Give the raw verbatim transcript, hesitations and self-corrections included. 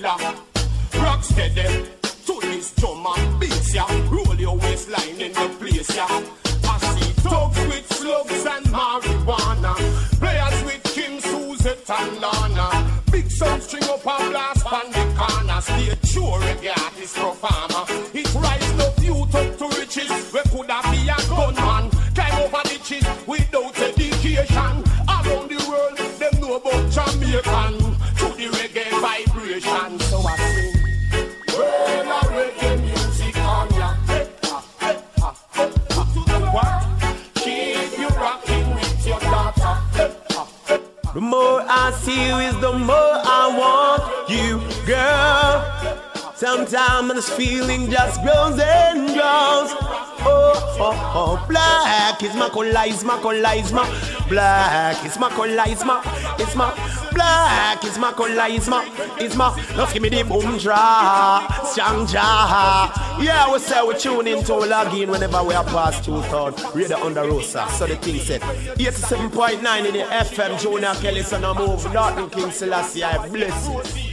killer. Rock steady to this drum and bass, yeah. Roll your waistline in the place, yeah. I see thugs with slugs and marijuana, players with King Suzette and Lana. Big sound string up and blast on the corner. Stay true reggae artist performer. It rise up youth up to riches. We coulda be a gunman, climb over ditches without education. Around the world, them know about Jamaican. To the reggae vibration, so I sing. Well, a reggae music on ya. What? Keep you rocking with your daughter. The more I see you is the more I want you, girl. Sometimes this feeling just grows and grows. Oh, oh, oh, black is my color, is my color, is my black is my color, is my, it's my black is my color, is my, it's my. Now give me the boom draw, strong jaw. Yeah, we say we tune into log in whenever we are past two town. Radio under Rosa, so the thing said eighty-seven point nine in the F M. Junior Kelly, son of move, Norton King Selassie, I bless you.